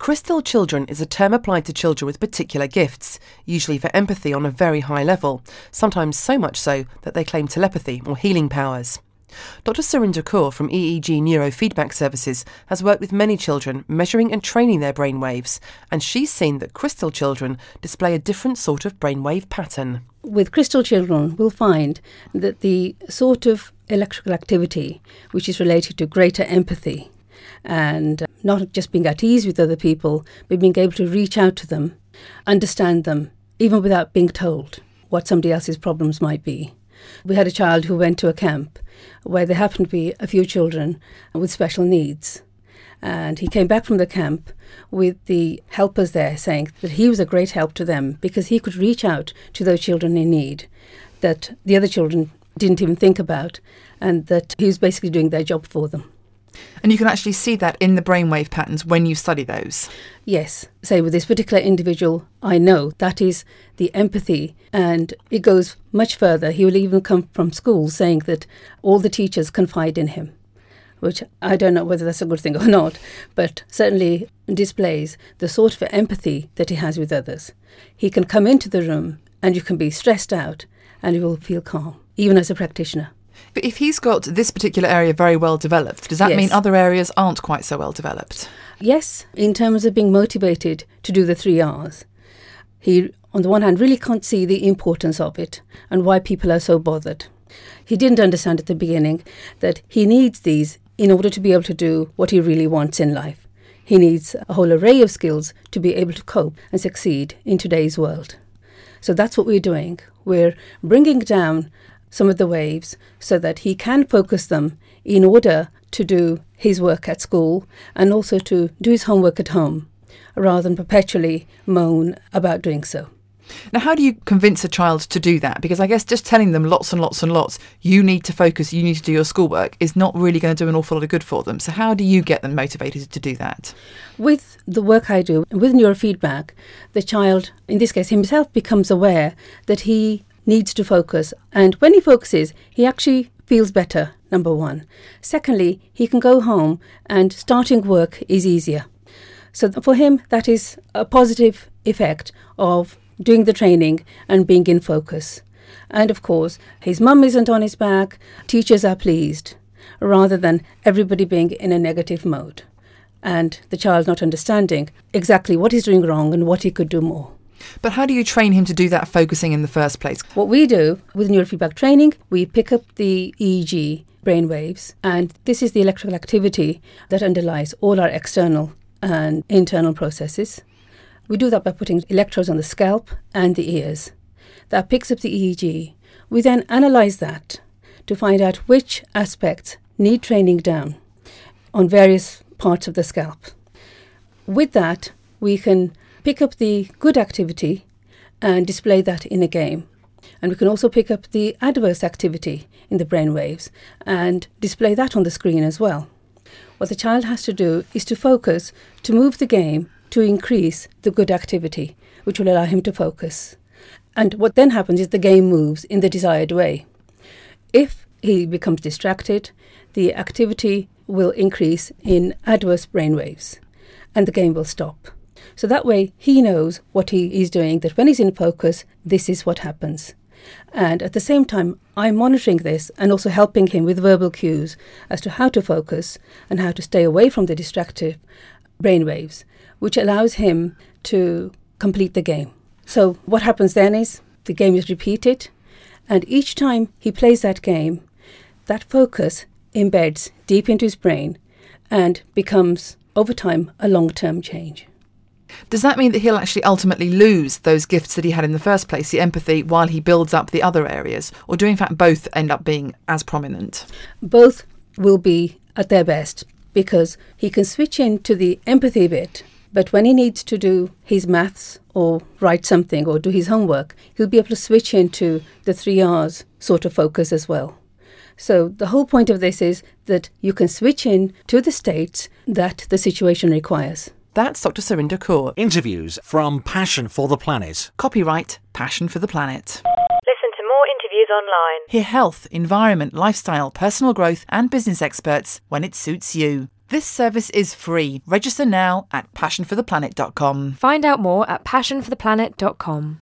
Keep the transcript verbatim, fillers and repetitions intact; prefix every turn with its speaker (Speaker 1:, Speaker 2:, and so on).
Speaker 1: Crystal children is a term applied to children with particular gifts, usually for empathy on a very high level, sometimes so much so that they claim telepathy or healing powers. Doctor Surinder Kaur from E E G Neurofeedback Services has worked with many children measuring and training their brainwaves, and she's seen that crystal children display a different sort of brainwave pattern.
Speaker 2: With crystal children, we'll find that the sort of electrical activity which is related to greater empathy and not just being at ease with other people, but being able to reach out to them, understand them, even without being told what somebody else's problems might be. We had a child who went to a camp where there happened to be a few children with special needs. And he came back from the camp with the helpers there saying that he was a great help to them because he could reach out to those children in need that the other children didn't even think about, and that he was basically doing their job for them.
Speaker 3: And you can actually see that in the brainwave patterns when you study those?
Speaker 2: Yes. Say with this particular individual, I know that is the empathy, and it goes much further. He will even come from school saying that all the teachers confide in him, which I don't know whether that's a good thing or not, but certainly displays the sort of empathy that he has with others. He can come into the room and you can be stressed out and you will feel calm, even as a practitioner.
Speaker 3: But if he's got this particular area very well developed, does that
Speaker 2: Yes.
Speaker 3: mean other areas aren't quite so well developed?
Speaker 2: Yes, in terms of being motivated to do the three R's. He, on the one hand, really can't see the importance of it and why people are so bothered. He didn't understand at the beginning that he needs these in order to be able to do what he really wants in life. He needs a whole array of skills to be able to cope and succeed in today's world. So that's what we're doing. We're bringing down some of the waves so that he can focus them in order to do his work at school and also to do his homework at home, rather than perpetually moan about doing so.
Speaker 3: Now, how do you convince a child to do that? Because I guess just telling them lots and lots and lots, you need to focus, you need to do your schoolwork, is not really going to do an awful lot of good for them. So how do you get them motivated to do that?
Speaker 2: With the work I do, with neurofeedback, the child, in this case himself, becomes aware that he needs to focus. And when he focuses, he actually feels better, number one. Secondly, he can go home and starting work is easier. So for him, that is a positive effect of doing the training and being in focus. And of course, his mum isn't on his back, teachers are pleased, rather than everybody being in a negative mode and the child not understanding exactly what he's doing wrong and what he could do more.
Speaker 3: But how do you train him to do that focusing in the first place?
Speaker 2: What we do with neurofeedback training, we pick up the E E G brainwaves, and this is the electrical activity that underlies all our external and internal processes. We do that by putting electrodes on the scalp and the ears. That picks up the E E G. We then analyse that to find out which aspects need training down on various parts of the scalp. With that, we can pick up the good activity and display that in a game. And we can also pick up the adverse activity in the brainwaves and display that on the screen as well. What the child has to do is to focus, to move the game to increase the good activity, which will allow him to focus. And what then happens is the game moves in the desired way. If he becomes distracted, the activity will increase in adverse brainwaves and the game will stop. So that way he knows what he is doing, that when he's in focus, this is what happens. And at the same time, I'm monitoring this and also helping him with verbal cues as to how to focus and how to stay away from the distractive brainwaves, which allows him to complete the game. So what happens then is the game is repeated, and each time he plays that game, that focus embeds deep into his brain and becomes, over time, a long-term change.
Speaker 3: Does that mean that he'll actually ultimately lose those gifts that he had in the first place, the empathy, while he builds up the other areas? Or do in fact both end up being as prominent?
Speaker 2: Both will be at their best because he can switch into the empathy bit, but when he needs to do his maths or write something or do his homework, he'll be able to switch into the three R's sort of focus as well. So the whole point of this is that you can switch in to the states that the situation requires.
Speaker 1: That's Doctor Surinder Kaur.
Speaker 4: Interviews from Passion for the Planet.
Speaker 3: Copyright Passion for the Planet.
Speaker 5: Listen to more interviews online.
Speaker 3: Hear health, environment, lifestyle, personal growth and business experts when it suits you. This service is free. Register now at passion for the planet dot com.
Speaker 5: Find out more at passion for the planet dot com.